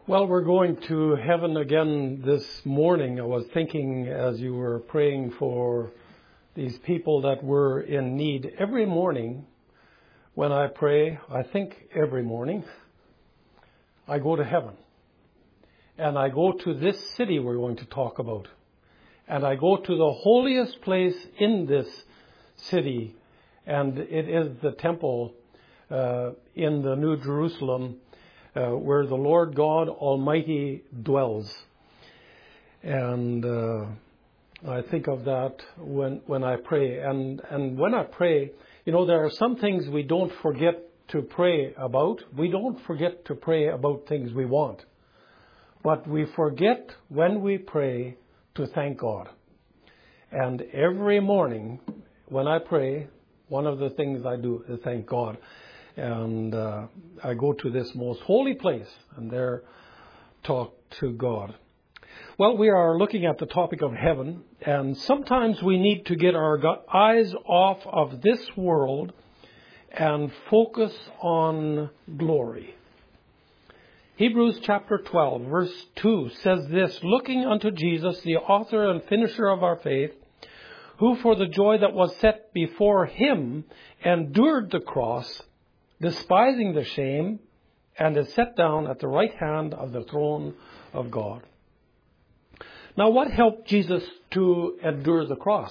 Well, we're going to heaven again this morning. I was thinking as you were praying for these people that were in need. Every morning when I pray, I think every morning, I go to heaven. And I go to this city we're going to talk about. And I go to the holiest place in this city. And it is the temple in the New Jerusalem where the Lord God Almighty dwells. And I think of that when I pray. And when I pray, you know, there are some things we don't forget to pray about. We don't forget to pray about things we want. But we forget when we pray to thank God. And every morning when I pray, one of the things I do is thank God. And I go to this most holy place and there talk to God. Well, we are looking at the topic of heaven, and sometimes we need to get our eyes off of this world and focus on glory. Hebrews chapter 12, verse 2 says this, "Looking unto Jesus, the author and finisher of our faith, who for the joy that was set before him endured the cross, despising the shame, and is set down at the right hand of the throne of God." Now, what helped Jesus to endure the cross?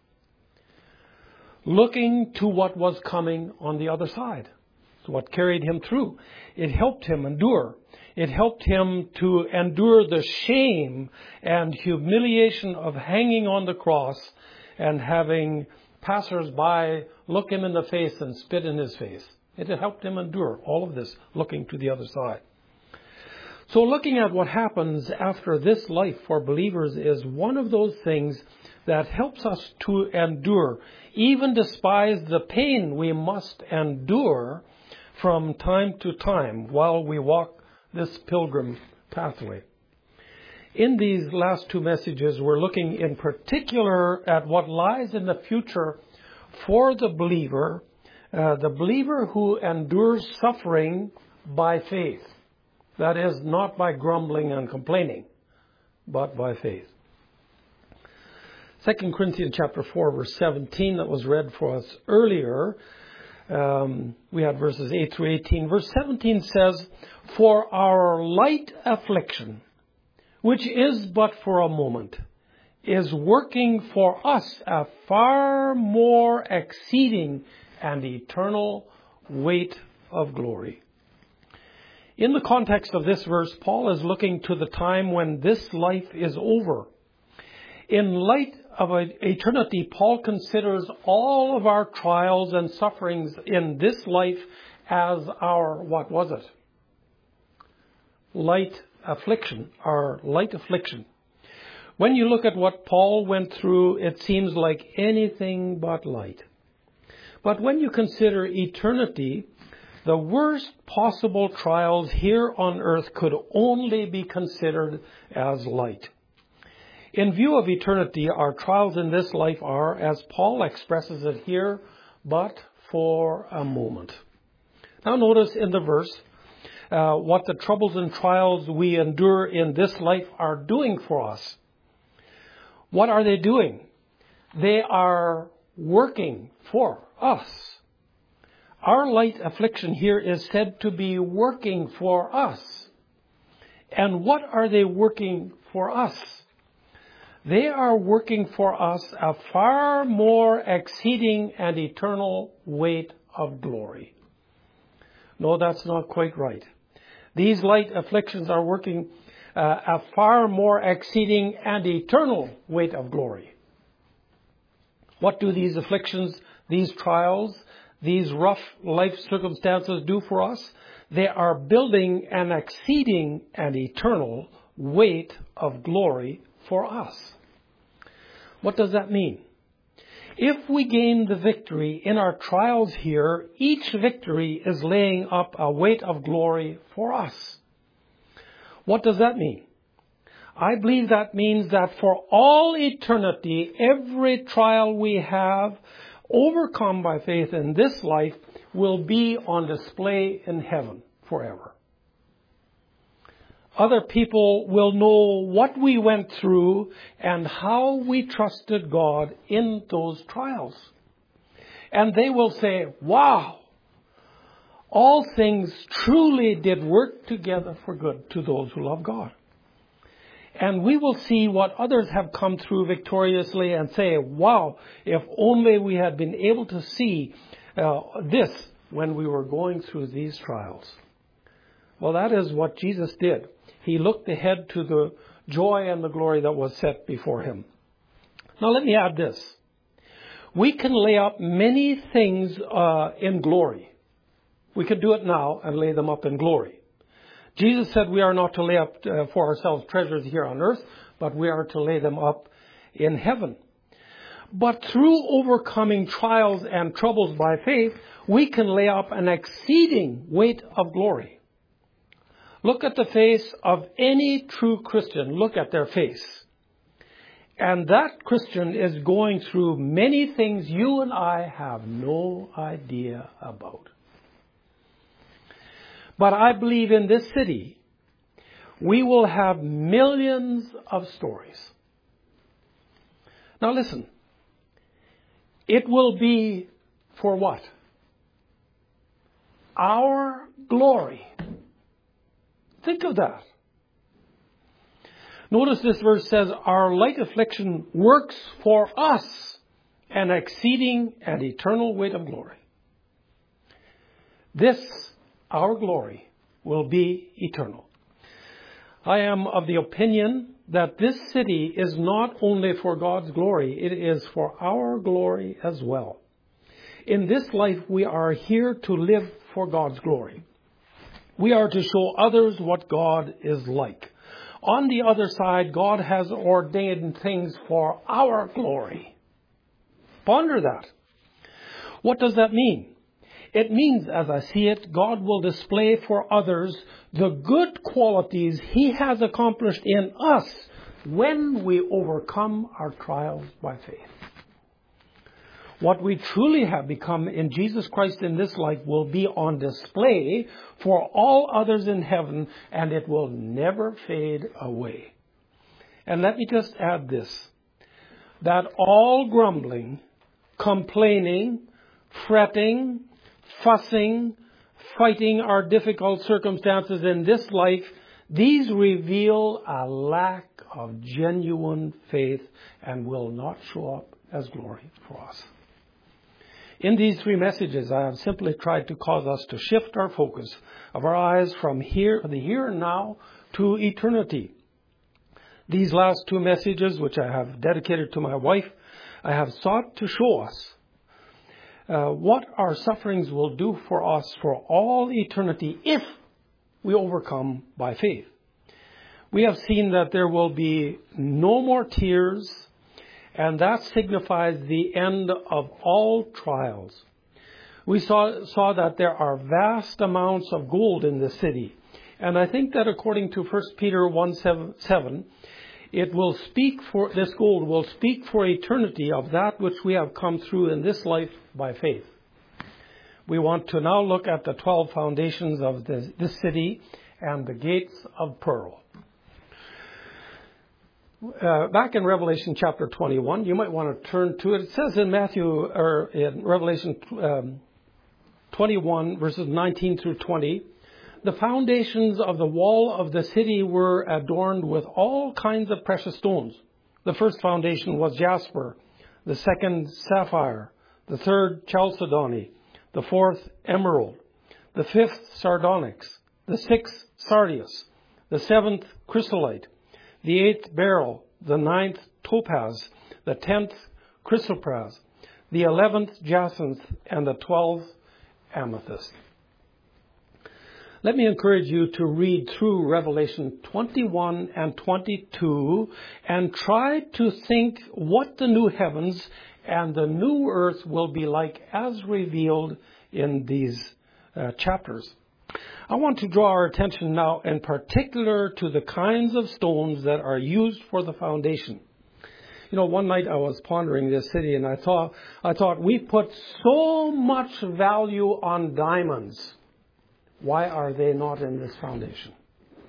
Looking to what was coming on the other side. It's what carried him through. It helped him endure. It helped him to endure the shame and humiliation of hanging on the cross and having passers-by look him in the face and spit in his face. It helped him endure all of this, looking to the other side. So looking at what happens after this life for believers is one of those things that helps us to endure, even despise the pain we must endure from time to time while we walk this pilgrim pathway. In these last two messages, we're looking in particular at what lies in the future for the believer who endures suffering by faith. That is, not by grumbling and complaining, but by faith. 2 Corinthians chapter 4, verse 17, that was read for us earlier. We had verses 8 through 18. Verse 17 says, "For our light affliction, which is but for a moment, is working for us a far more exceeding and eternal weight of glory." In the context of this verse, Paul is looking to the time when this life is over. In light of eternity, Paul considers all of our trials and sufferings in this life as our, what was it? Light affliction, our light affliction. When you look at what Paul went through, it seems like anything but light. But when you consider eternity, the worst possible trials here on earth could only be considered as light. In view of eternity, our trials in this life are, as Paul expresses it here, but for a moment. Now notice in the verse what the troubles and trials we endure in this life are doing for us. What are they doing? They are working for us. Our light affliction here is said to be working for us. And what are they working for us? They are working for us a far more exceeding and eternal weight of glory. No, that's not quite right. These light afflictions are working a far more exceeding and eternal weight of glory. What do these afflictions, these trials, these rough life circumstances do for us? They are building an exceeding and eternal weight of glory for us. What does that mean? If we gain the victory in our trials here, each victory is laying up a weight of glory for us. What does that mean? I believe that means that for all eternity, every trial we have overcome by faith in this life will be on display in heaven forever. Other people will know what we went through and how we trusted God in those trials. And they will say, wow, all things truly did work together for good to those who love God. And we will see what others have come through victoriously and say, wow, if only we had been able to see this when we were going through these trials. Well, that is what Jesus did. He looked ahead to the joy and the glory that was set before him. Now let me add this. We can lay up many things in glory. We could do it now and lay them up in glory. Jesus said we are not to lay up for ourselves treasures here on earth, but we are to lay them up in heaven. But through overcoming trials and troubles by faith, we can lay up an exceeding weight of glory. Look at the face of any true Christian. Look at their face. And that Christian is going through many things you and I have no idea about. But I believe in this city, we will have millions of stories. Now listen, it will be for what? Our glory. Think of that. Notice this verse says, our light affliction works for us an exceeding and eternal weight of glory. This, our glory, will be eternal. I am of the opinion that this city is not only for God's glory, it is for our glory as well. In this life, we are here to live for God's glory. We are to show others what God is like. On the other side, God has ordained things for our glory. Ponder that. What does that mean? It means, as I see it, God will display for others the good qualities He has accomplished in us when we overcome our trials by faith. What we truly have become in Jesus Christ in this life will be on display for all others in heaven, and it will never fade away. And let me just add this, that all grumbling, complaining, fretting, fussing, fighting our difficult circumstances in this life, these reveal a lack of genuine faith and will not show up as glory for us. In these three messages, I have simply tried to cause us to shift our focus of our eyes from the here and now to eternity. These last two messages, which I have dedicated to my wife, I have sought to show us what our sufferings will do for us for all eternity if we overcome by faith. We have seen that there will be no more tears, and that signifies the end of all trials. We saw that there are vast amounts of gold in the city. And I think that according to 1 Peter 1:7, this gold will speak for eternity of that which we have come through in this life by faith. We want to now look at the 12 foundations of this city and the gates of pearl. Back in Revelation chapter 21, you might want to turn to it. It says in in Revelation 21, verses 19 through 20, the foundations of the wall of the city were adorned with all kinds of precious stones. The first foundation was jasper, the second sapphire, the third chalcedony, the fourth emerald, the fifth sardonyx, the sixth sardius, the seventh chrysolite, the eighth beryl, the ninth topaz, the 10th chrysoprase, the 11th jacinth, and the 12th amethyst. Let me encourage you to read through Revelation 21 and 22 and try to think what the new heavens and the new earth will be like as revealed in these chapters. I want to draw our attention now in particular to the kinds of stones that are used for the foundation. You know, one night I was pondering this city and I thought we put so much value on diamonds. Why are they not in this foundation?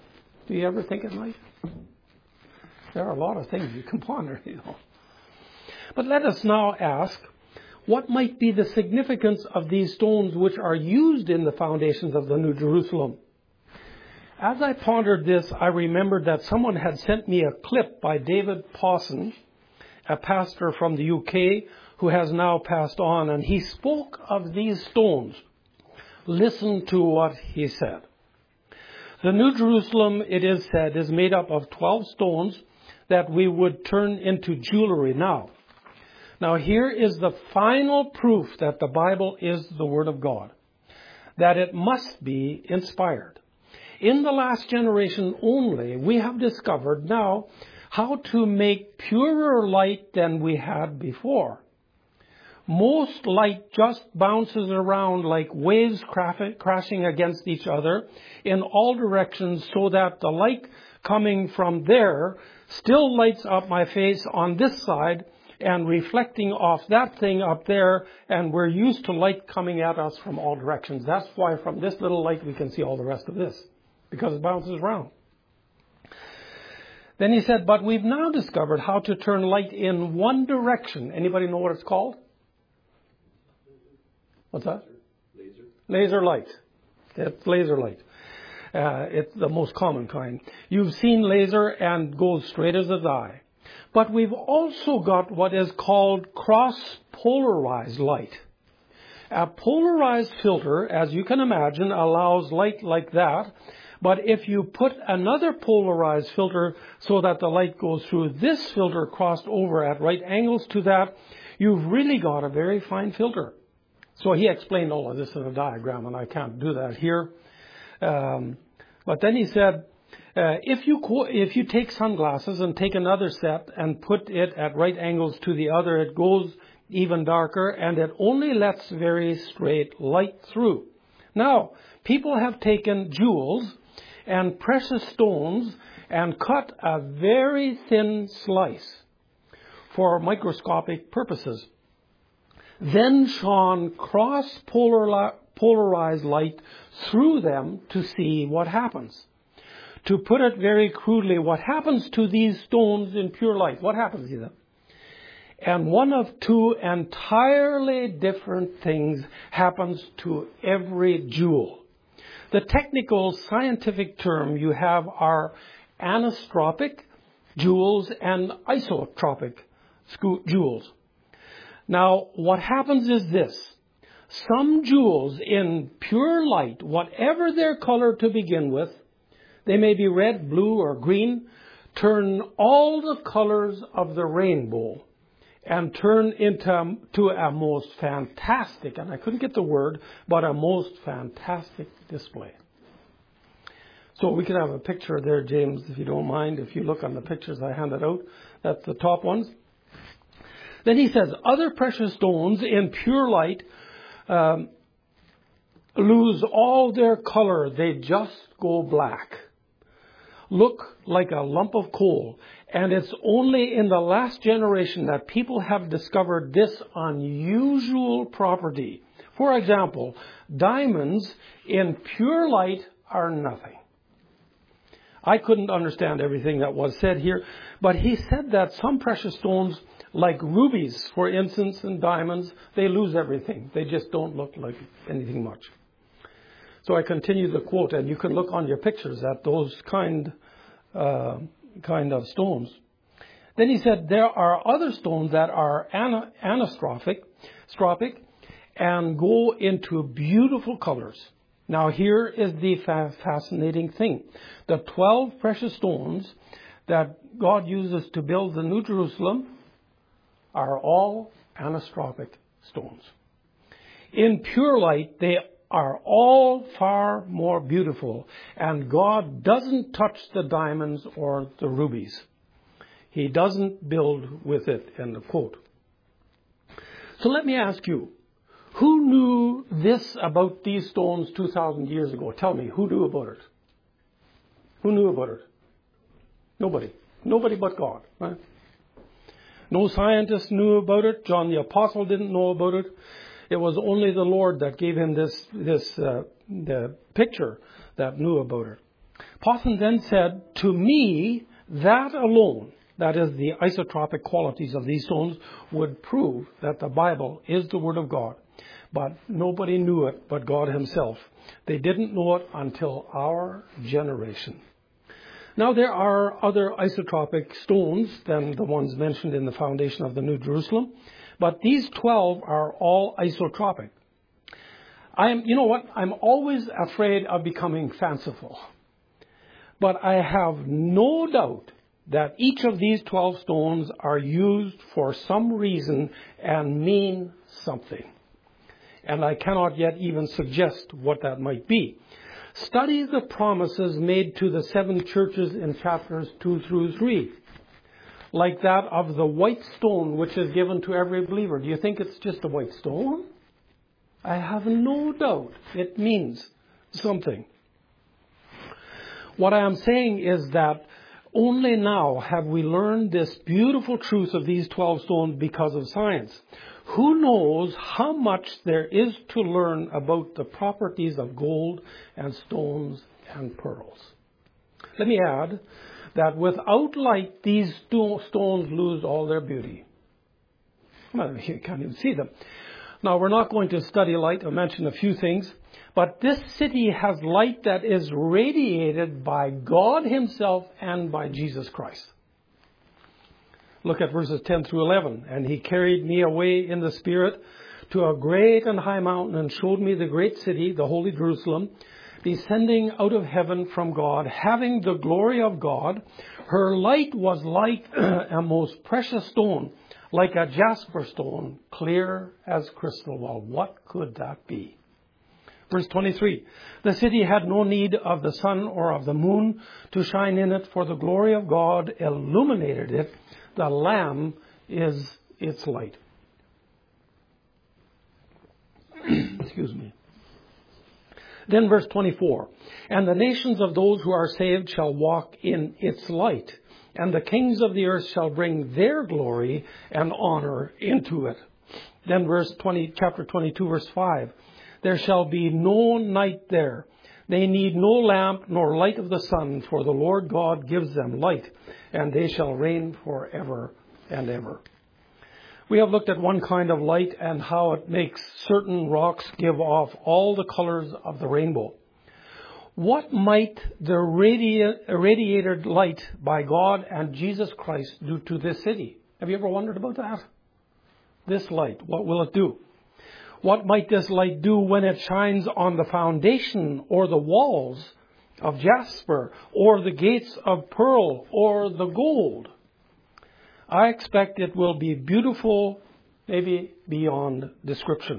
Do you ever think at night? There are a lot of things you can ponder, But let us now ask, what might be the significance of these stones which are used in the foundations of the New Jerusalem? As I pondered this, I remembered that someone had sent me a clip by David Pawson, a pastor from the UK who has now passed on, and he spoke of these stones. Listen to what he said. The New Jerusalem, it is said, is made up of 12 stones that we would turn into jewelry now. Now here is the final proof that the Bible is the Word of God, that it must be inspired. In the last generation only, we have discovered now how to make purer light than we had before. Most light just bounces around like waves crashing against each other in all directions, so that the light coming from there still lights up my face on this side and reflecting off that thing up there, and we're used to light coming at us from all directions. That's why from this little light we can see all the rest of this, because it bounces around. Then he said, but we've now discovered how to turn light in one direction. Anybody know what it's called? What's that? Laser light. It's laser light. It's the most common kind. You've seen laser and goes straight as the eye. But we've also got what is called cross-polarized light. A polarized filter, as you can imagine, allows light like that. But if you put another polarized filter so that the light goes through this filter crossed over at right angles to that, you've really got a very fine filter. So he explained all of this in a diagram, and I can't do that here. But then he said, if you take sunglasses and take another set and put it at right angles to the other, it goes even darker, and it only lets very straight light through. Now, people have taken jewels and precious stones and cut a very thin slice for microscopic purposes. Then shone cross-polarized light through them to see what happens. To put it very crudely, what happens to these stones in pure light? What happens to them? And one of two entirely different things happens to every jewel. The technical scientific term you have are anisotropic jewels and isotropic jewels. Now, what happens is this. Some jewels in pure light, whatever their color to begin with, they may be red, blue, or green, turn all the colors of the rainbow and turn into a most fantastic, and I couldn't get the word, but a most fantastic display. So we could have a picture there, James, if you don't mind. If you look on the pictures I handed out, that's the top ones. Then he says, other precious stones in pure light lose all their color. They just go black. Look like a lump of coal. And it's only in the last generation that people have discovered this unusual property. For example, diamonds in pure light are nothing. I couldn't understand everything that was said here, but he said that some precious stones, like rubies, for instance, and diamonds, they lose everything. They just don't look like anything much. So I continue the quote, and you can look on your pictures at those kind of stones. Then he said there are other stones that are anisotropic and go into beautiful colors. Now here is the fascinating thing. The 12 precious stones that God uses to build the New Jerusalem are all anisotropic stones. In pure light, they are all far more beautiful, and God doesn't touch the diamonds or the rubies. He doesn't build with it, end of quote. So let me ask you, who knew this about these stones 2,000 years ago? Tell me, who knew about it? Who knew about it? Nobody. Nobody but God, right? No scientist knew about it. John the Apostle didn't know about it. It was only the Lord that gave him the picture that knew about it. Pawson then said, to me, that alone, that is the isotropic qualities of these stones, would prove that the Bible is the Word of God. But nobody knew it but God himself. They didn't know it until our generation. Now there are other isotropic stones than the ones mentioned in the foundation of the New Jerusalem, but these 12 are all isotropic. You know what? I'm always afraid of becoming fanciful. But I have no doubt that each of these 12 stones are used for some reason and mean something. And I cannot yet even suggest what that might be. Study the promises made to the 7 churches in chapters 2 through 3. Like that of the white stone which is given to every believer. Do you think it's just a white stone? I have no doubt it means something. What I am saying is that only now have we learned this beautiful truth of these 12 stones because of science. Who knows how much there is to learn about the properties of gold and stones and pearls. Let me add that without light, these stones lose all their beauty. Well, you can't even see them. Now, we're not going to study light. I'll mention a few things. But this city has light that is radiated by God himself and by Jesus Christ. Look at verses 10 through 11. And he carried me away in the Spirit to a great and high mountain and showed me the great city, the holy Jerusalem, descending out of heaven from God, having the glory of God. Her light was like a most precious stone, like a jasper stone, clear as crystal. Well, what could that be? Verse 23, the city had no need of the sun or of the moon to shine in it, for the glory of God illuminated it. The Lamb is its light. Excuse me. Then verse 24, and the nations of those who are saved shall walk in its light, and the kings of the earth shall bring their glory and honor into it. Then chapter 22, verse 5, there shall be no night there. They need no lamp nor light of the sun, for the Lord God gives them light, and they shall reign forever and ever. We have looked at one kind of light and how it makes certain rocks give off all the colors of the rainbow. What might the irradiated light by God and Jesus Christ do to this city? Have you ever wondered about that? This light, what will it do? What might this light do when it shines on the foundation or the walls of jasper or the gates of pearl or the gold? I expect it will be beautiful, maybe beyond description.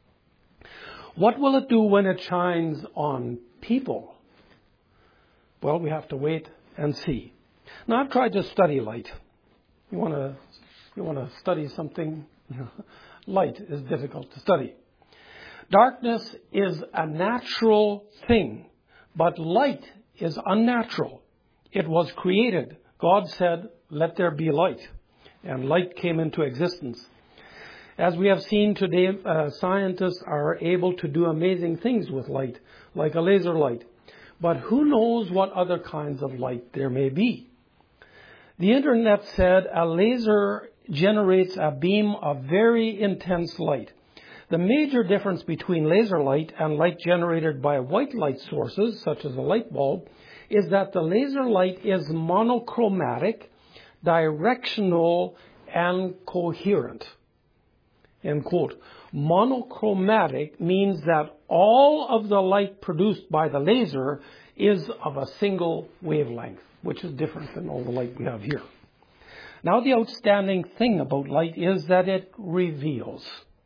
What will it do when it shines on people? Well, we have to wait and see. Now, I've tried to study light. You want to study something? Light is difficult to study. Darkness is a natural thing, but light is unnatural. It was created. God said, let there be light. And light came into existence. As we have seen today, scientists are able to do amazing things with light, like a laser light. But who knows what other kinds of light there may be? The internet said a laser generates a beam of very intense light. The major difference between laser light and light generated by white light sources, such as a light bulb, is that the laser light is monochromatic, directional, and coherent. End quote. Monochromatic means that all of the light produced by the laser is of a single wavelength, which is different than all the light we have here. Now, the outstanding thing about light is that it reveals.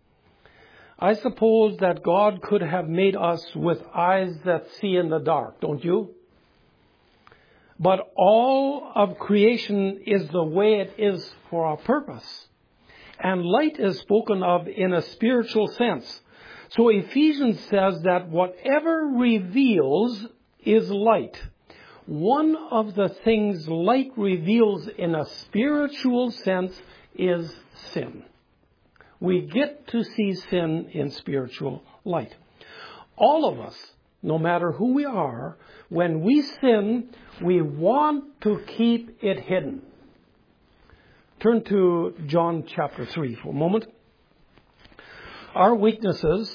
I suppose that God could have made us with eyes that see in the dark, don't you? But all of creation is the way it is for a purpose. And light is spoken of in a spiritual sense. So Ephesians says that whatever reveals is light. One of the things light reveals in a spiritual sense is sin. We get to see sin in spiritual light. All of us, no matter who we are, when we sin, we want to keep it hidden. Turn to John chapter 3 for a moment. Our weaknesses,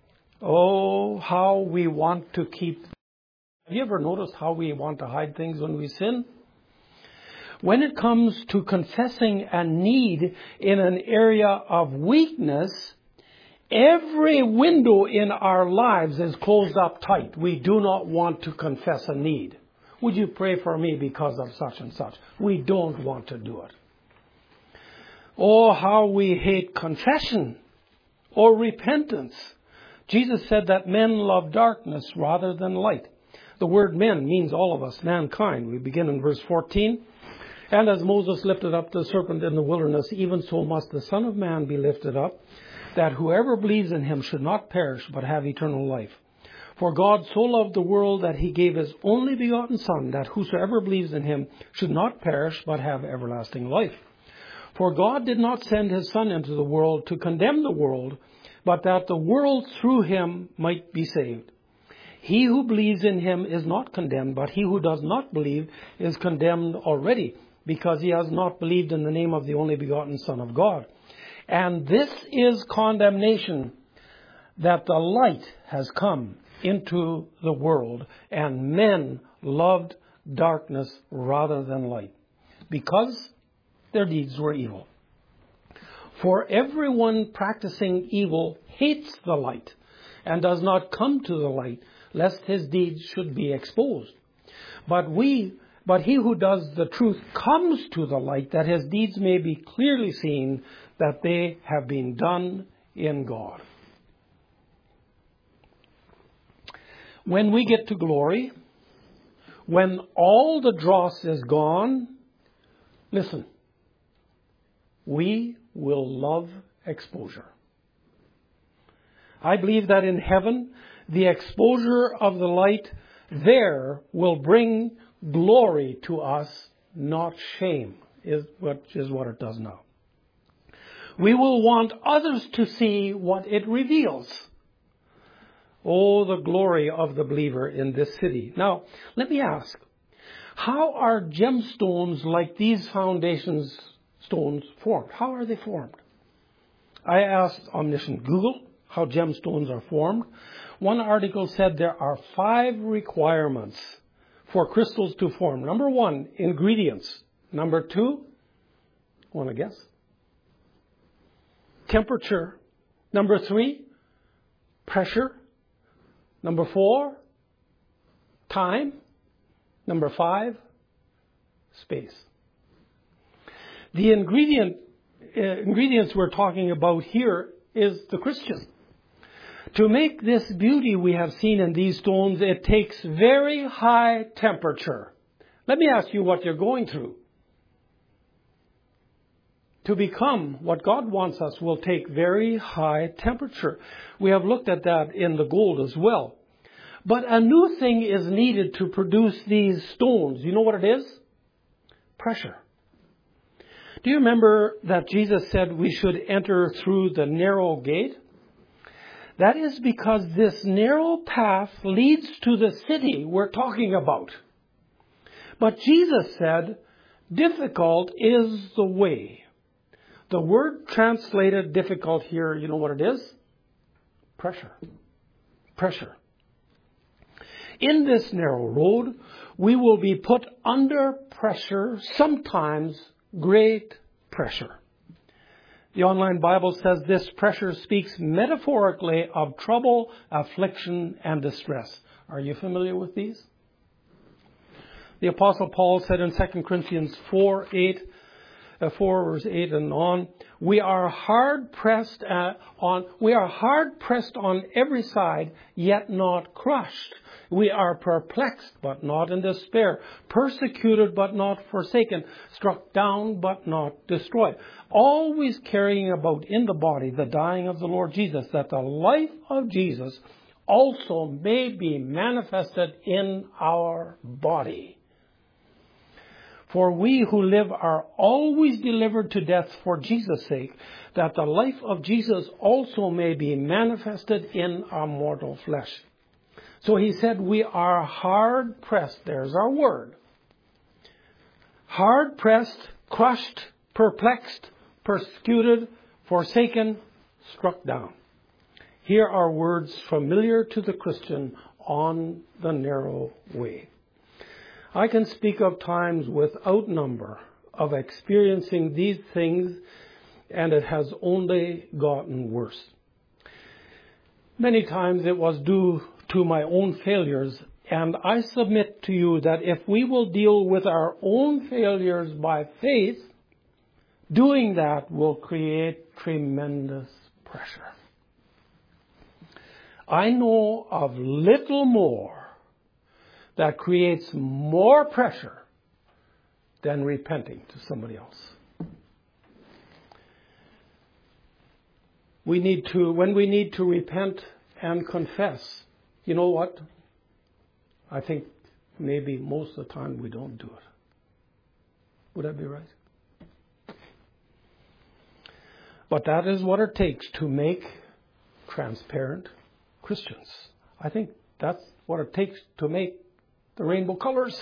how we want to keep. Have you ever noticed how we want to hide things when we sin? When it comes to confessing a need in an area of weakness, every window in our lives is closed up tight. We do not want to confess a need. Would you pray for me because of such and such? We don't want to do it. Oh, how we hate confession or repentance. Jesus said that men love darkness rather than light. The word men means all of us, mankind. We begin in verse 14. And as Moses lifted up the serpent in the wilderness, even so must the Son of Man be lifted up, that whoever believes in him should not perish, but have eternal life. For God so loved the world that he gave his only begotten Son, that whosoever believes in him should not perish, but have everlasting life. For God did not send his Son into the world to condemn the world, but that the world through him might be saved. He who believes in him is not condemned, but he who does not believe is condemned already, because he has not believed in the name of the only begotten Son of God. And this is condemnation, that the light has come into the world, and men loved darkness rather than light, because their deeds were evil. For everyone practicing evil hates the light, and does not come to the light, lest his deeds should be exposed. But he who does the truth comes to the light, that his deeds may be clearly seen, that they have been done in God. When we get to glory, when all the dross is gone, listen, we will love exposure. I believe that in heaven, the exposure of the light there will bring glory to us, not shame, is what it does now. We will want others to see what it reveals. Oh, the glory of the believer in this city. Now, let me ask, how are gemstones like these foundation stones formed? How are they formed? I asked Omniscient Google how gemstones are formed. One article said there are 5 requirements for crystals to form. Number 1, ingredients. Number 2, want to guess? Temperature. Number 3, pressure. Number 4, time. Number 5, space. The ingredients we're talking about here is the Christian. To make this beauty we have seen in these stones, it takes very high temperature. Let me ask you what you're going through. To become what God wants us will take very high temperature. We have looked at that in the gold as well. But a new thing is needed to produce these stones. You know what it is? Pressure. Do you remember that Jesus said we should enter through the narrow gate? That is because this narrow path leads to the city we're talking about. But Jesus said, difficult is the way. The word translated difficult here, you know what it is? Pressure. Pressure. In this narrow road, we will be put under pressure, sometimes great pressure. The Online Bible says this pressure speaks metaphorically of trouble, affliction, and distress. Are you familiar with these? The Apostle Paul said in 2 Corinthians 4 verse 8 and on, we are hard pressed on every side, yet not crushed. We are perplexed, but not in despair, persecuted, but not forsaken, struck down, but not destroyed. Always carrying about in the body the dying of the Lord Jesus, that the life of Jesus also may be manifested in our body. For we who live are always delivered to death for Jesus' sake, that the life of Jesus also may be manifested in our mortal flesh. So he said, we are hard pressed. There's our word. Hard pressed, crushed, perplexed, persecuted, forsaken, struck down. Here are words familiar to the Christian on the narrow way. I can speak of times without number of experiencing these things, and it has only gotten worse. Many times it was due to my own failures, and I submit to you that if we will deal with our own failures by faith, doing that will create tremendous pressure. I know of little more that creates more pressure than repenting to somebody else. When we need to repent and confess, you know what? I think maybe most of the time we don't do it. Would that be right? But that is what it takes to make transparent Christians. I think that's what it takes to make the rainbow colors.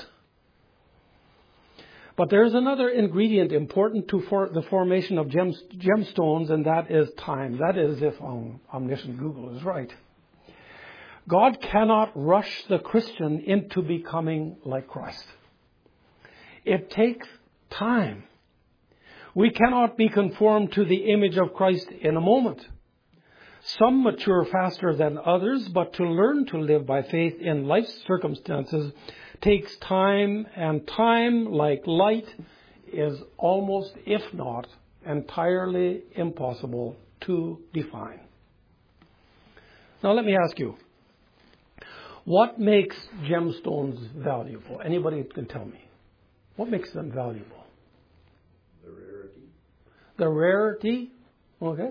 But there's another ingredient important to the formation of gemstones, and that is time. That is, if omniscient Google is right. God cannot rush the Christian into becoming like Christ. It takes time. We cannot be conformed to the image of Christ in a moment. Some mature faster than others, but to learn to live by faith in life's circumstances takes time, and time, like light, is almost, if not entirely impossible to define. Now let me ask you, what makes gemstones valuable? Anybody can tell me. What makes them valuable? The rarity. The rarity? Okay.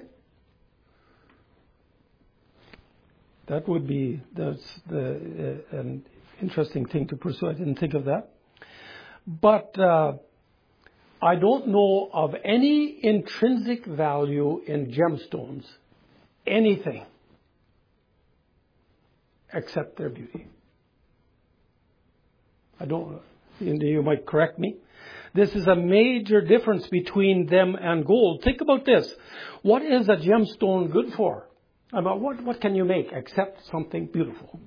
That would be an interesting thing to pursue. I didn't think of that. But I don't know of any intrinsic value in gemstones, anything, except their beauty. I don't. You might correct me. This is a major difference between them and gold. Think about this. What is a gemstone good for? About what can you make except something beautiful?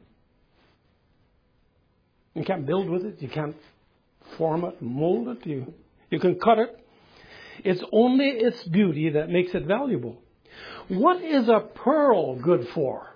You can't build with it. You can't form it, mold it. You can cut it. It's only its beauty that makes it valuable. What is a pearl good for?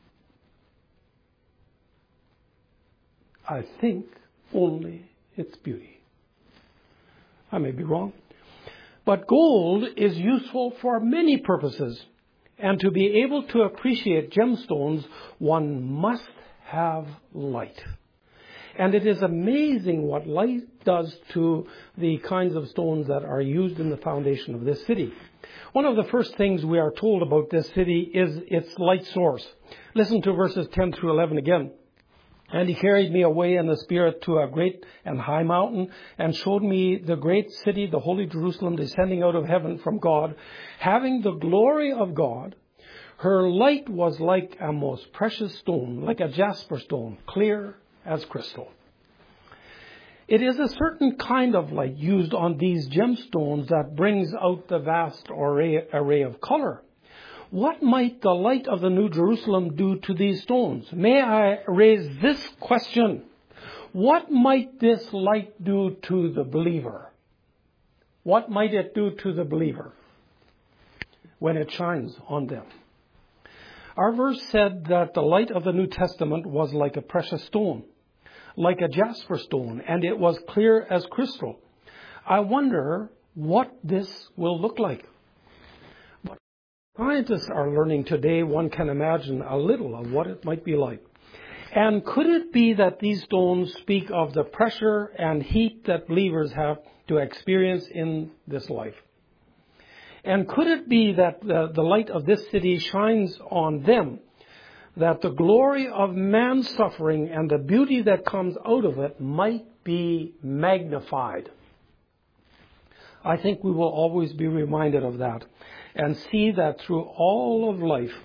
I think only its beauty. I may be wrong. But gold is useful for many purposes. And to be able to appreciate gemstones, one must have light. And it is amazing what light does to the kinds of stones that are used in the foundation of this city. One of the first things we are told about this city is its light source. Listen to verses 10 through 11 again. And he carried me away in the Spirit to a great and high mountain, and showed me the great city, the holy Jerusalem, descending out of heaven from God, having the glory of God. Her light was like a most precious stone, like a jasper stone, clear as crystal. It is a certain kind of light used on these gemstones that brings out the vast array of color. What might the light of the New Jerusalem do to these stones? May I raise this question? What might this light do to the believer? What might it do to the believer when it shines on them? Our verse said that the light of the New Testament was like a precious stone, like a jasper stone, and it was clear as crystal. I wonder what this will look like. Scientists are learning today, one can imagine a little of what it might be like. And could it be that these stones speak of the pressure and heat that believers have to experience in this life? And could it be that the light of this city shines on them, that the glory of man's suffering and the beauty that comes out of it might be magnified? I think we will always be reminded of that, and see that through all of life,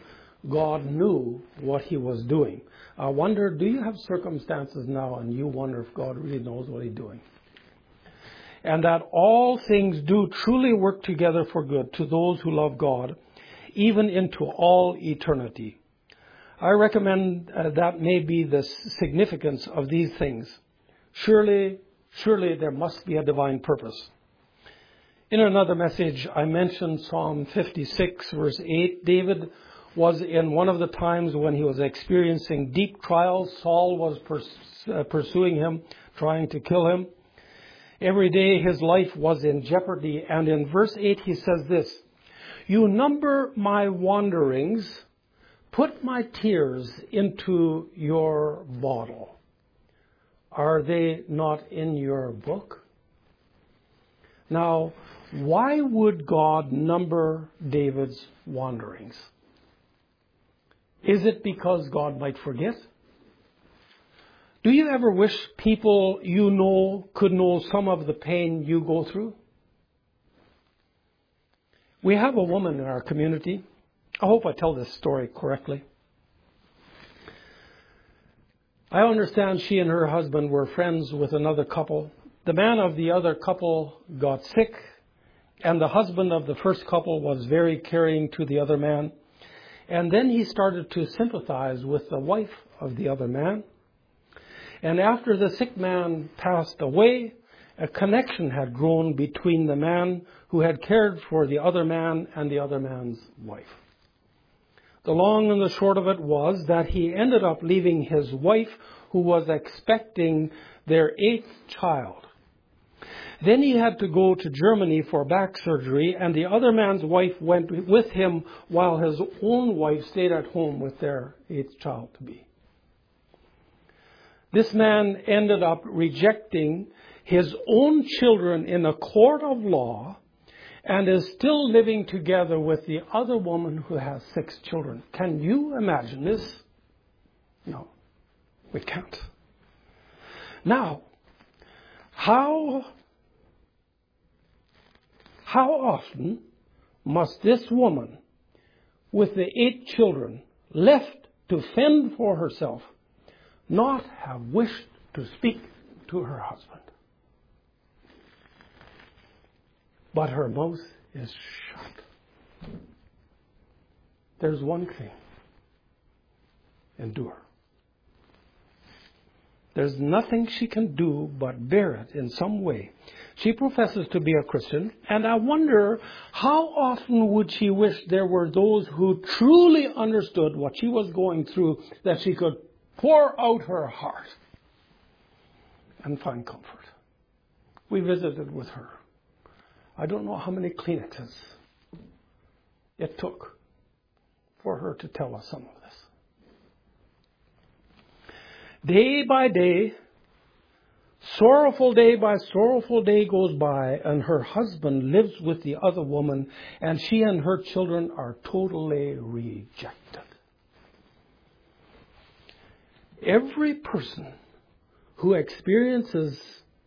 God knew what he was doing. I wonder, do you have circumstances now and you wonder if God really knows what he's doing? And that all things do truly work together for good to those who love God, even into all eternity. I recommend that may be the significance of these things. Surely there must be a divine purpose. In another message, I mentioned Psalm 56, verse 8. David was in one of the times when he was experiencing deep trials. Saul was pursuing him, trying to kill him. Every day his life was in jeopardy. And in verse 8 he says this, "You number my wanderings, put my tears into your bottle. Are they not in your book?" Now, why would God number David's wanderings? Is it because God might forget? Do you ever wish people you know could know some of the pain you go through? We have a woman in our community. I hope I tell this story correctly. I understand she and her husband were friends with another couple. The man of the other couple got sick, and the husband of the first couple was very caring to the other man. And then he started to sympathize with the wife of the other man. And after the sick man passed away, a connection had grown between the man who had cared for the other man and the other man's wife. The long and the short of it was that he ended up leaving his wife, who was expecting their 8th child. Then he had to go to Germany for back surgery, and the other man's wife went with him while his own wife stayed at home with their 8th child to be. This man ended up rejecting his own children in a court of law and is still living together with the other woman who has 6 children. Can you imagine this? No, we can't. Now, how often must this woman with the 8 children left to fend for herself not have wished to speak to her husband? But her mouth is shut. There's one thing. Endure. There's nothing she can do but bear it in some way. She professes to be a Christian, and I wonder how often would she wish there were those who truly understood what she was going through, that she could pour out her heart and find comfort. We visited with her. I don't know how many Kleenexes it took for her to tell us some of this. Day by day, sorrowful day by sorrowful day goes by, and her husband lives with the other woman, and she and her children are totally rejected. Every person who experiences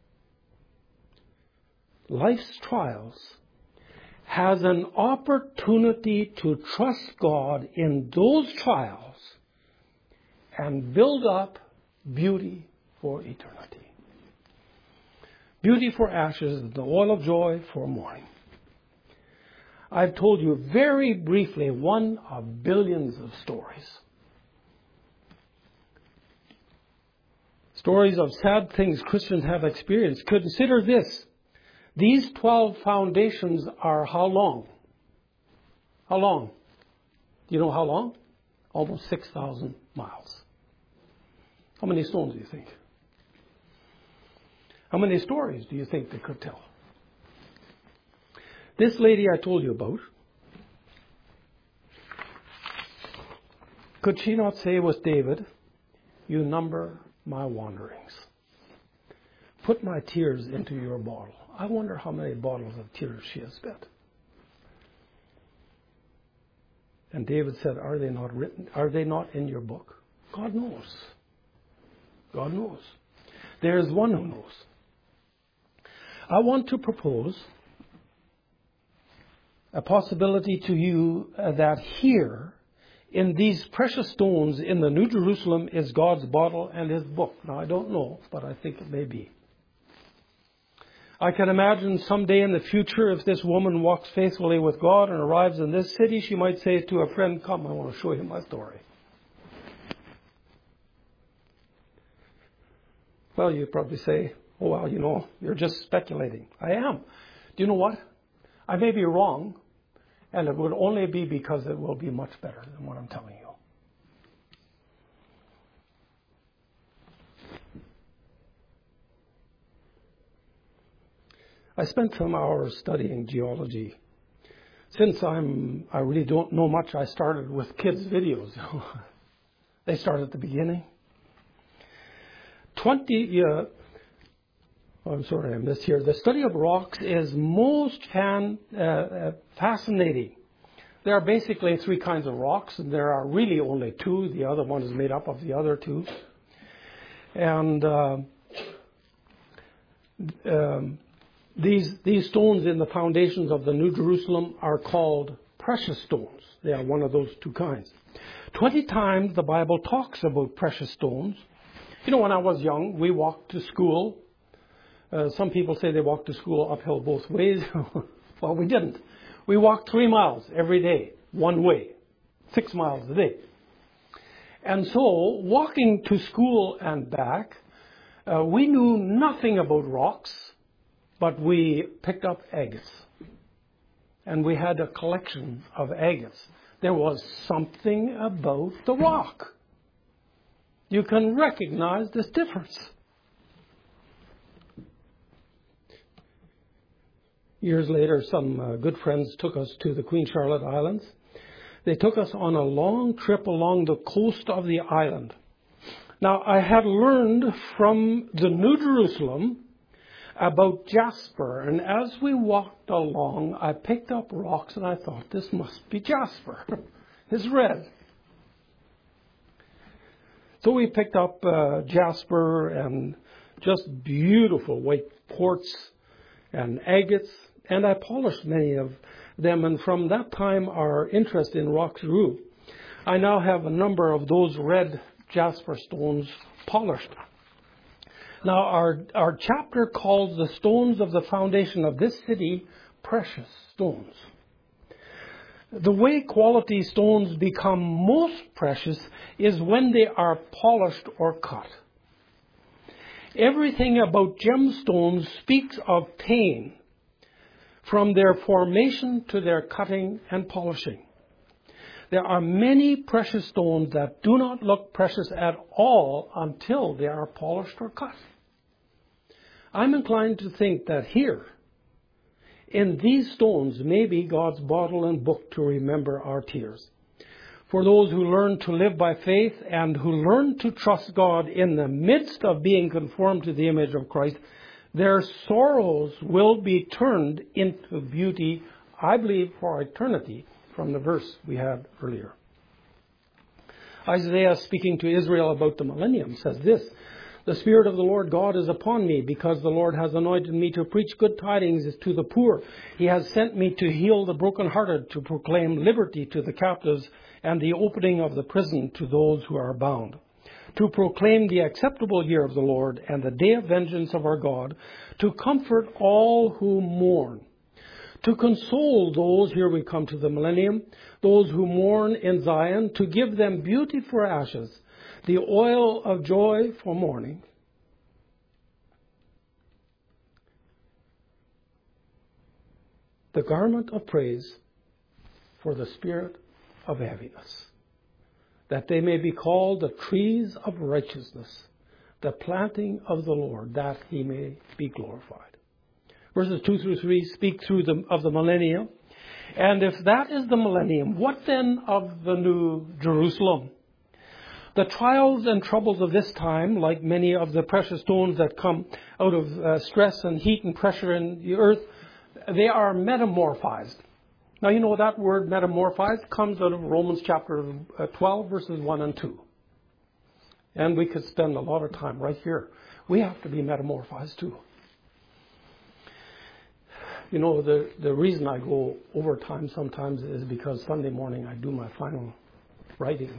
life's trials has an opportunity to trust God in those trials and build up beauty for eternity. Beauty for ashes, the oil of joy for mourning. I've told you very briefly one of billions of stories. Stories of sad things Christians have experienced. Consider this. These 12 foundations are how long? How long? Do you know how long? Almost 6,000 miles. How many stones do you think? How many stories do you think they could tell? This lady I told you about, could she not say with David, "You number my wanderings. Put my tears into your bottle." I wonder how many bottles of tears she has spent. And David said, "Are they not written? Are they not in your book?" God knows. God knows. There is one who knows. I want to propose a possibility to you that here in these precious stones in the New Jerusalem is God's bottle and his book. Now, I don't know, but I think it may be. I can imagine someday in the future, if this woman walks faithfully with God and arrives in this city, she might say to a friend, "Come, I want to show you my story." Well, you'd probably say, "Oh, well, you're just speculating." I am. Do you know what? I may be wrong, and it would only be because it will be much better than what I'm telling you. I spent some hours studying geology. Since I really don't know much, I started with kids' videos. They start at the beginning. I'm sorry, I missed here. The study of rocks is most fascinating. There are basically three kinds of rocks, and there are really only two. The other one is made up of the other two. And these stones in the foundations of the New Jerusalem are called precious stones. They are one of those two kinds. 20 times the Bible talks about precious stones. When I was young, we walked to school. Some people say they walked to school uphill both ways. Well, we didn't. We walked 3 miles every day, one way, 6 miles a day. And so, walking to school and back, we knew nothing about rocks, but we picked up agates. And we had a collection of agates. There was something about the rock. You can recognize this difference. Years later, some good friends took us to the Queen Charlotte Islands. They took us on a long trip along the coast of the island. Now, I had learned from the New Jerusalem about jasper, and as we walked along, I picked up rocks and I thought, this must be jasper. It's red. So we picked up jasper and just beautiful white quartz and agates, and I polished many of them, and from that time our interest in rocks grew. I now have a number of those red jasper stones polished. Now our chapter calls the stones of the foundation of this city precious stones. The way quality stones become most precious is when they are polished or cut. Everything about gemstones speaks of pain, from their formation to their cutting and polishing. There are many precious stones that do not look precious at all until they are polished or cut. I'm inclined to think that here, in these stones, may be God's bottle and book to remember our tears. For those who learn to live by faith and who learn to trust God in the midst of being conformed to the image of Christ, their sorrows will be turned into beauty, I believe, for eternity, from the verse we had earlier. Isaiah, speaking to Israel about the millennium, says this: "The Spirit of the Lord God is upon me, because the Lord has anointed me to preach good tidings to the poor. He has sent me to heal the brokenhearted, to proclaim liberty to the captives, and the opening of the prison to those who are bound, to proclaim the acceptable year of the Lord and the day of vengeance of our God, to comfort all who mourn, to console those," here we come to the millennium, "those who mourn in Zion, to give them beauty for ashes, the oil of joy for mourning, the garment of praise for the spirit of heaviness, that they may be called the trees of righteousness, the planting of the Lord, that he may be glorified." Verses 2 through 3 speak of the millennium. And if that is the millennium, what then of the New Jerusalem? The trials and troubles of this time, like many of the precious stones that come out of stress and heat and pressure in the earth, they are metamorphized. Now, you know that word metamorphized comes out of Romans chapter 12, verses 1 and 2. And we could spend a lot of time right here. We have to be metamorphized too. You know, the reason I go overtime sometimes is because Sunday morning I do my final writing,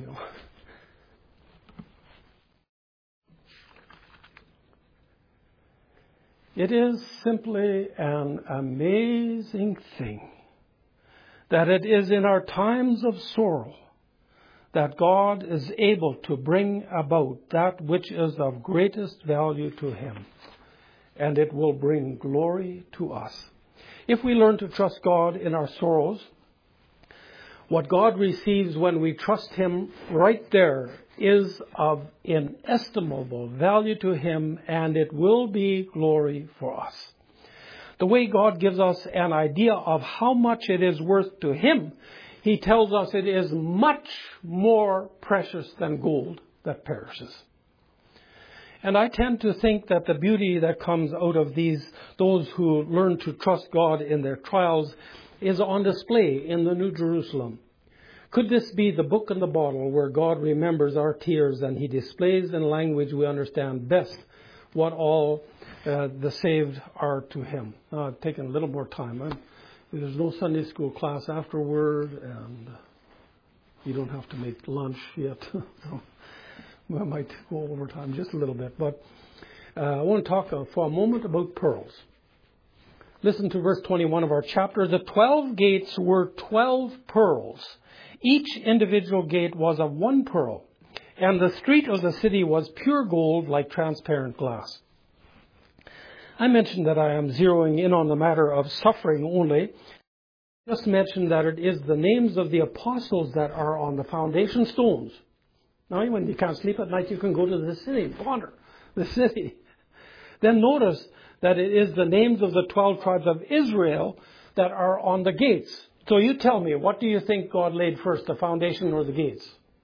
It is simply an amazing thing that it is in our times of sorrow that God is able to bring about that which is of greatest value to Him, and it will bring glory to us. If we learn to trust God in our sorrows, what God receives when we trust Him right there is of inestimable value to Him, and it will be glory for us. The way God gives us an idea of how much it is worth to Him, He tells us it is much more precious than gold that perishes. And I tend to think that the beauty that comes out of those who learn to trust God in their trials is on display in the New Jerusalem. Could this be the book in the bottle where God remembers our tears and He displays in language we understand best what all the saved are to Him? Now, I've taken a little more time. There's no Sunday school class afterward, and you don't have to make lunch yet. So I might go over time just a little bit. But I want to talk for a moment about pearls. Listen to verse 21 of our chapter. The 12 gates were 12 pearls. Each individual gate was of 1 pearl, and the street of the city was pure gold like transparent glass. I mentioned that I am zeroing in on the matter of suffering only. Just mentioned that it is the names of the apostles that are on the foundation stones. Now, when you can't sleep at night, you can go to the city, ponder the city. Then notice that it is the names of the 12 tribes of Israel that are on the gates. So you tell me, what do you think God laid first, the foundation or the gates?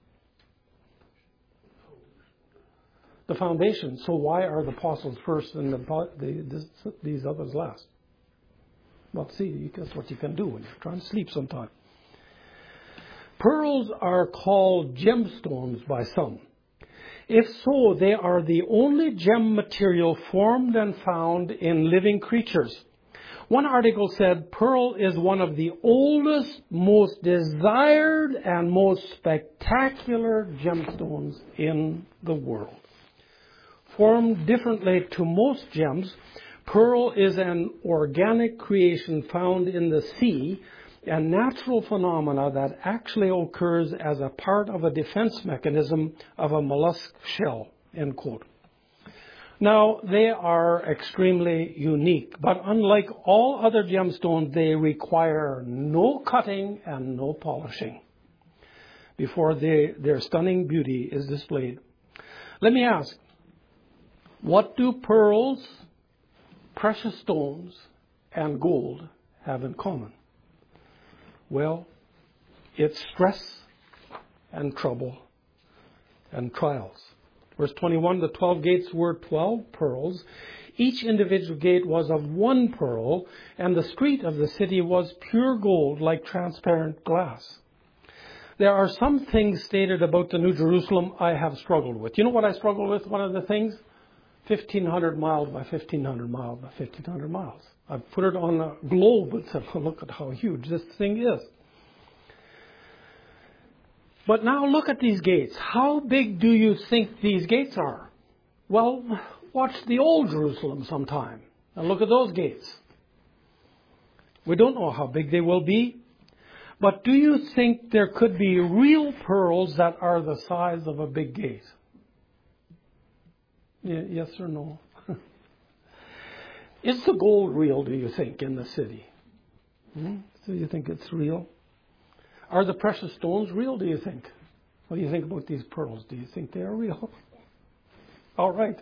The foundation. So why are the apostles first and these others last? Well, see, that's what you can do when you're trying to sleep sometime. Pearls are called gemstones by some. If so, they are the only gem material formed and found in living creatures. One article said pearl is one of the oldest, most desired, and most spectacular gemstones in the world. Formed differently to most gems, pearl is an organic creation found in the sea, a natural phenomena that actually occurs as a part of a defense mechanism of a mollusk shell, end quote. Now, they are extremely unique, but unlike all other gemstones, they require no cutting and no polishing before their stunning beauty is displayed. Let me ask, what do pearls, precious stones, and gold have in common? Well, it's stress and trouble and trials. Verse 21, the 12 gates were 12 pearls. Each individual gate was of 1 pearl, and the street of the city was pure gold like transparent glass. There are some things stated about the New Jerusalem I have struggled with. You know what I struggled with? One of the things? 1,500 miles by 1,500 miles by 1,500 miles. I've put it on a globe and said, oh, look at how huge this thing is. But now look at these gates. How big do you think these gates are? Well, watch the old Jerusalem sometime and look at those gates. We don't know how big they will be. But do you think there could be real pearls that are the size of a big gate? Yes or no? Is the gold real, do you think, in the city? Do you think it's real? Are the precious stones real, do you think? What do you think about these pearls? Do you think they are real? All right.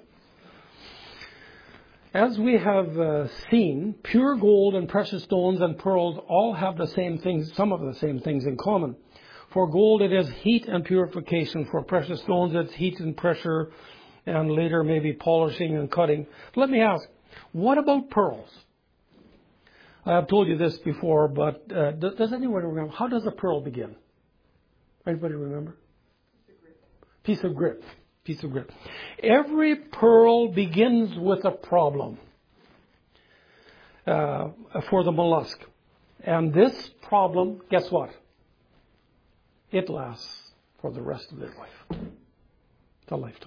As we have seen, pure gold and precious stones and pearls all have the same things, some of the same things in common. For gold, it is heat and purification. For precious stones, it's heat and pressure, and later maybe polishing and cutting. Let me ask, what about pearls? I have told you this before, but does anyone remember? How does a pearl begin? Anybody remember? Piece of grit. Piece of grit. Every pearl begins with a problem for the mollusk. And this problem, guess what? It lasts for the rest of their life. It's a lifetime.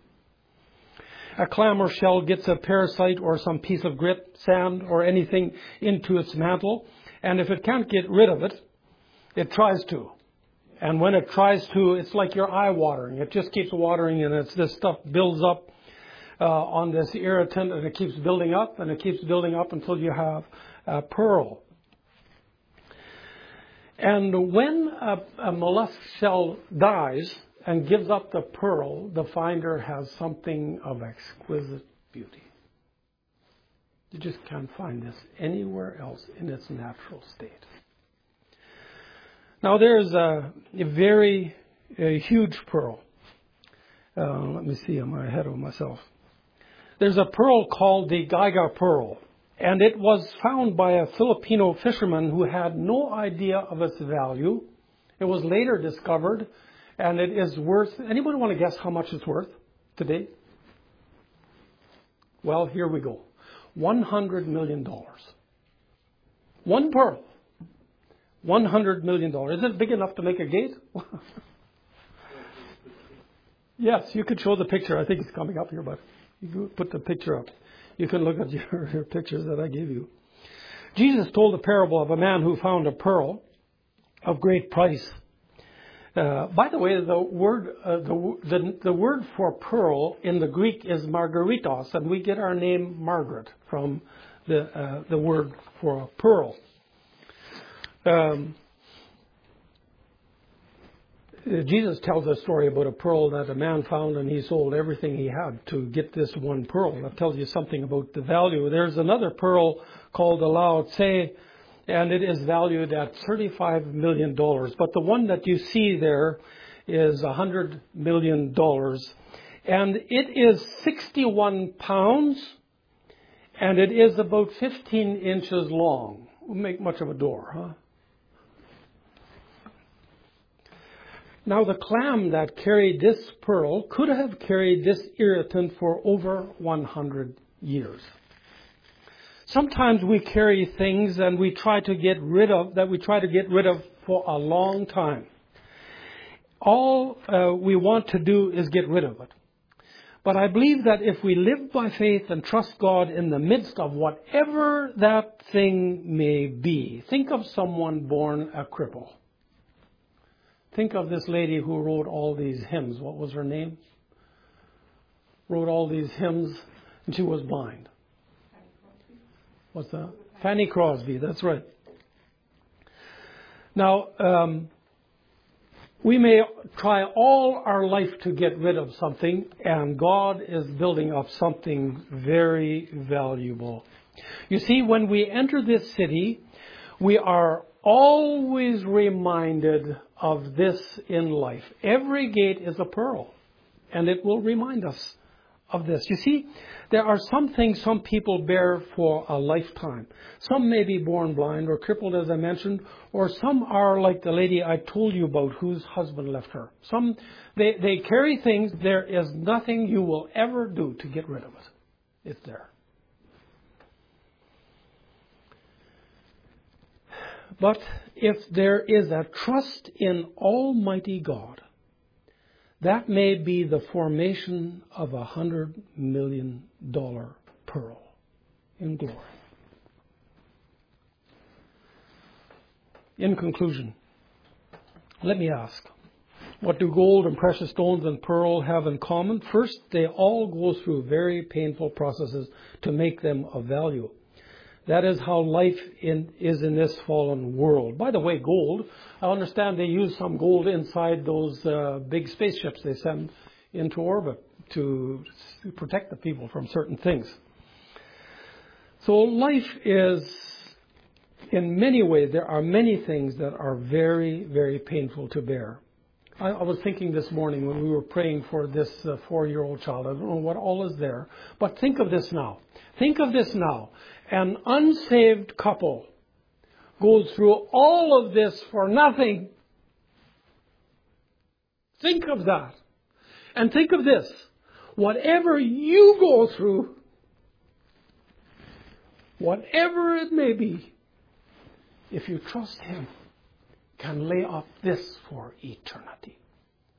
A clam or shell gets a parasite or some piece of grit, sand, or anything into its mantle, and if it can't get rid of it, it tries to. And when it tries to, it's like your eye watering. It just keeps watering, and this stuff builds up on this irritant, and it keeps building up, and it keeps building up until you have a pearl. And when a mollusk shell dies and gives up the pearl, the finder has something of exquisite beauty. You just can't find this anywhere else in its natural state. Now there's a very huge pearl. Let me see, I'm ahead of myself. There's a pearl called the Geiger pearl. And it was found by a Filipino fisherman who had no idea of its value. It was later discovered, and it is worth... Anybody want to guess how much it's worth today? Well, here we go. $100 million. One pearl. $100 million. Is it big enough to make a gate? Yes, you could show the picture. I think it's coming up here, but you could put the picture up. You can look at your pictures that I gave you. Jesus told a parable of a man who found a pearl of great price. By the way, the word for pearl in the Greek is margaritos, and we get our name Margaret from the word for a pearl. Jesus tells a story about a pearl that a man found, and he sold everything he had to get this one pearl. That tells you something about the value. There's another pearl called the Lao Tse, and it is valued at $35 million. But the one that you see there is $100 million. And it is 61 pounds, and it is about 15 inches long. We'll make much of a door, huh? Now, the clam that carried this pearl could have carried this irritant for over 100 years. Sometimes we carry things and we try to get rid of for a long time. All we want to do is get rid of it. But I believe that if we live by faith and trust God in the midst of whatever that thing may be, think of someone born a cripple. Think of this lady who wrote all these hymns. What was her name? Wrote all these hymns, and she was blind. What's that? Fanny Crosby, that's right. Now, we may try all our life to get rid of something, and God is building up something very valuable. You see, when we enter this city, we are always reminded of this in life. Every gate is a pearl, and it will remind us of this. You see, there are some things some people bear for a lifetime. Some may be born blind or crippled, as I mentioned, or some are like the lady I told you about whose husband left her. Some, they carry things. There is nothing you will ever do to get rid of it. It's there. But if there is a trust in Almighty God, that may be the formation of $100 million pearl in glory. In conclusion, let me ask, what do gold and precious stones and pearl have in common? First, they all go through very painful processes to make them of value. That is how life is in this fallen world. By the way, gold, I understand they use some gold inside those big spaceships they send into orbit to protect the people from certain things. So life is, in many ways, there are many things that are very, very painful to bear. I was thinking this morning when we were praying for this 4-year-old child, I don't know what all is there, but think of this now. Think of this now. An unsaved couple goes through all of this for nothing. Think of that. And think of this. Whatever you go through, whatever it may be, if you trust Him, can lay up this for eternity.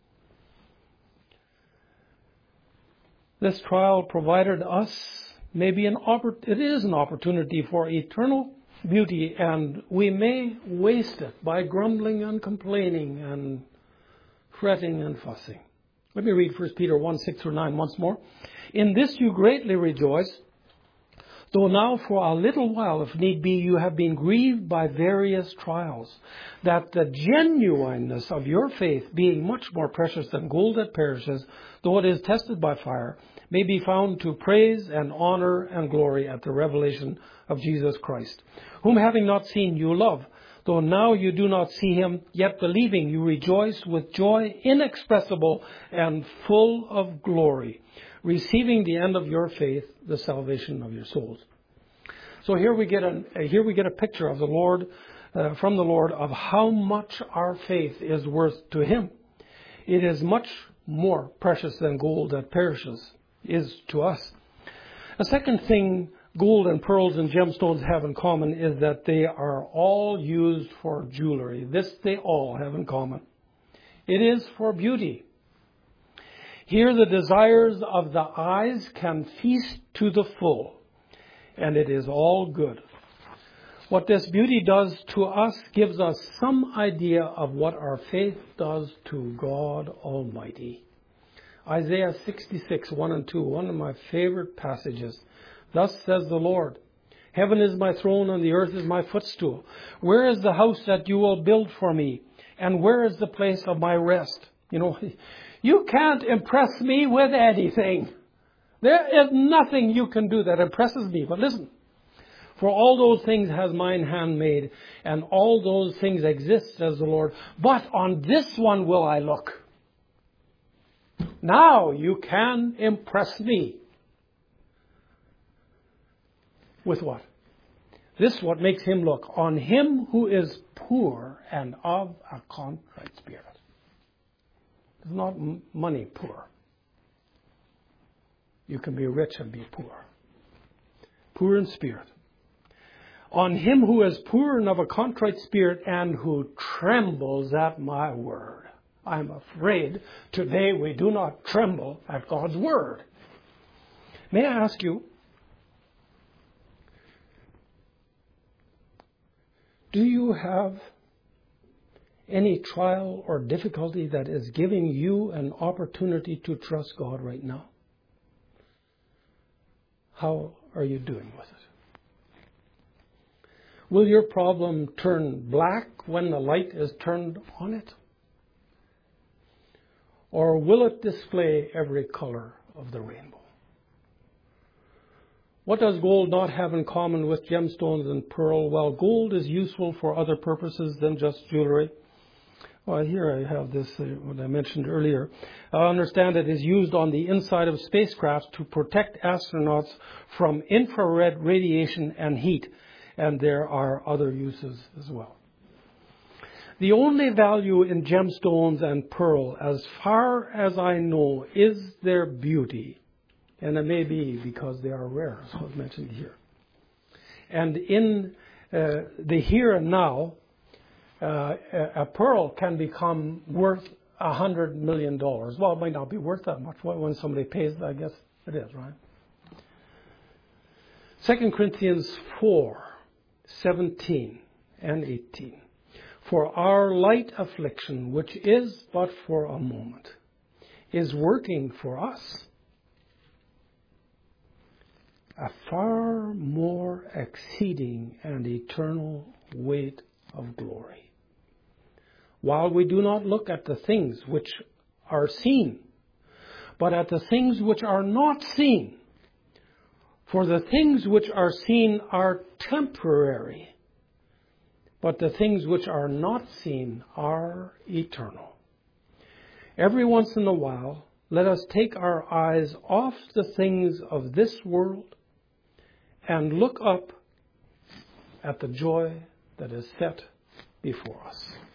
This trial provided us it is an opportunity for eternal beauty, and we may waste it by grumbling and complaining and fretting and fussing. Let me read 1 Peter 1:6-9 once more. In this you greatly rejoice, though now for a little while, if need be, you have been grieved by various trials, that the genuineness of your faith, being much more precious than gold that perishes, though it is tested by fire, may be found to praise and honor and glory at the revelation of Jesus Christ, whom having not seen you love, though now you do not see him, yet believing you rejoice with joy inexpressible and full of glory, receiving the end of your faith, the salvation of your souls. So here we get a picture of the Lord, from the Lord, of how much our faith is worth to him. It is much more precious than gold that perishes is to us. A second thing gold and pearls and gemstones have in common is that they are all used for jewelry. This they all have in common. It is for beauty. Here the desires of the eyes can feast to the full, and it is all good. What this beauty does to us gives us some idea of what our faith does to God Almighty. Isaiah 66:1-2, one of my favorite passages. Thus says the Lord, heaven is my throne and the earth is my footstool. Where is the house that you will build for me? And where is the place of my rest? You can't impress me with anything. There is nothing you can do that impresses me. But listen, for all those things has mine hand made, and all those things exist, says the Lord. But on this one will I look. Now you can impress me. With what? This is what makes him look. On him who is poor and of a contrite spirit. It's not money poor. You can be rich and be poor. Poor in spirit. On him who is poor and of a contrite spirit and who trembles at my word. I'm afraid today we do not tremble at God's word. May I ask you, do you have any trial or difficulty that is giving you an opportunity to trust God right now? How are you doing with it? Will your problem turn black when the light is turned on it? Or will it display every color of the rainbow? What does gold not have in common with gemstones and pearl? Well, gold is useful for other purposes than just jewelry. Well, here I have this, what I mentioned earlier. I understand it is used on the inside of spacecraft to protect astronauts from infrared radiation and heat. And there are other uses as well. The only value in gemstones and pearl, as far as I know, is their beauty. And it may be because they are rare, as was mentioned here. And in the here and now, a pearl can become worth $100 million. Well, it might not be worth that much. When somebody pays, I guess it is, right? 2 Corinthians 4:17 and 18. For our light affliction, which is but for a moment, is working for us a far more exceeding and eternal weight of glory. While we do not look at the things which are seen, but at the things which are not seen. For the things which are seen are temporary, but the things which are not seen are eternal. Every once in a while, let us take our eyes off the things of this world and look up at the joy that is set before us.